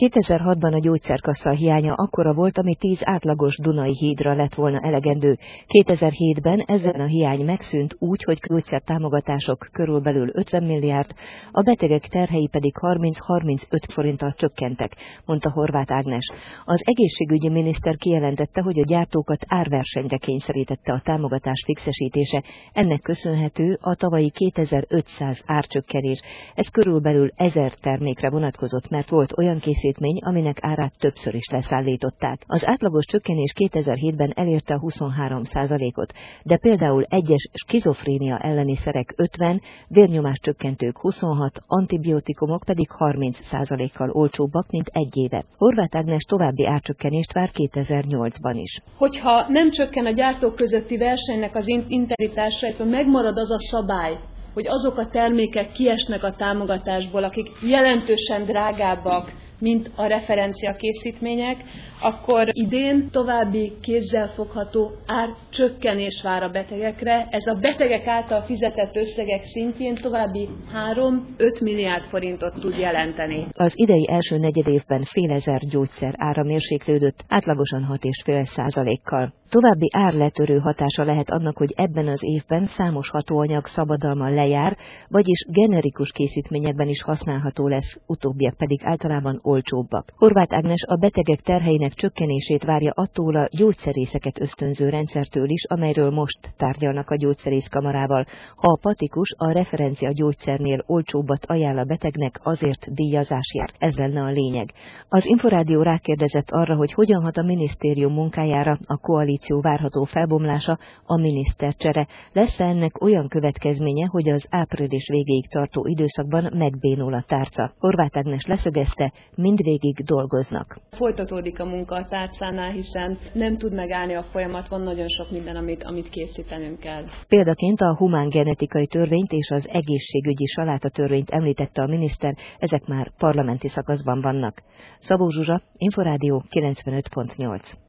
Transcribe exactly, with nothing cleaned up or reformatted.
kétezer-hatban a gyógyszerkassa hiánya akkora volt, ami tíz átlagos Dunai hídra lett volna elegendő. kétezer-hétben ezen a hiány megszűnt úgy, hogy gyógyszertámogatások körülbelül ötven milliárd, a betegek terhei pedig harminc-harmincöt forinttal csökkentek, mondta Horváth Ágnes. Az egészségügyi miniszter kijelentette, hogy a gyártókat árversenyre kényszerítette a támogatás fixesítése. Ennek köszönhető a tavalyi kétezer-ötszáz árcsökkenés. Ez körülbelül ezer termékre vonatkozott, mert volt olyan készítmény, aminek árát többször is leszállították. Az átlagos csökkenés kétezer-hétben elérte a huszonhárom százalékot, de például egyes skizofrénia elleni szerek ötven, vérnyomás csökkentők huszonhat, antibiotikumok pedig harminc százalékkal olcsóbbak, mint egy éve. Horváth Ágnes további árcsökkenést vár kétezer-nyolcban is. Hogyha nem csökken a gyártók közötti versenynek az integritása, illetve megmarad az a szabály, hogy azok a termékek kiesnek a támogatásból, akik jelentősen drágábbak, mint a referenciakészítmények, akkor idén további kézzelfogható árcsökkenés vár a betegekre. Ez a betegek által fizetett összegek szintjén további három-öt milliárd forintot tud jelenteni. Az idei első negyedévben fél ezer gyógyszer ára mérséklődött, átlagosan hat egész öt százalékkal. További árletörő hatása lehet annak, hogy ebben az évben számos hatóanyag szabadalma lejár, vagyis generikus készítményekben is használható lesz, utóbbiak pedig általában olcsóbbak. Horváth Ágnes a betegek terheinek csökkenését várja attól a gyógyszerészeket ösztönző rendszertől is, amelyről most tárgyalnak a gyógyszerészkamarával. Ha a patikus a referencia gyógyszernél olcsóbbat ajánl a betegnek, azért díjazás jár. Ez lenne a lényeg. Az Inforádió rákérdezett arra, hogy hogyan hat a minisztérium munkájára a koalíció várható felbomlása, a minisztercsere. Lesz-e ennek olyan következménye, hogy az április végéig tartó időszakban megbénul a tárca? Horváth Ágnes leszögezte, mindvégig dolgoznak. Folytatódik a munka a tárcánál, hiszen nem tud megállni a folyamat, van nagyon sok minden, amit, amit készítenünk kell. Példaként a humán genetikai törvényt és az egészségügyi salátatörvényt említette a miniszter, ezek már parlamenti szakaszban vannak. Szabó Zsuzsa, Inforádió kilencvenöt pont nyolc.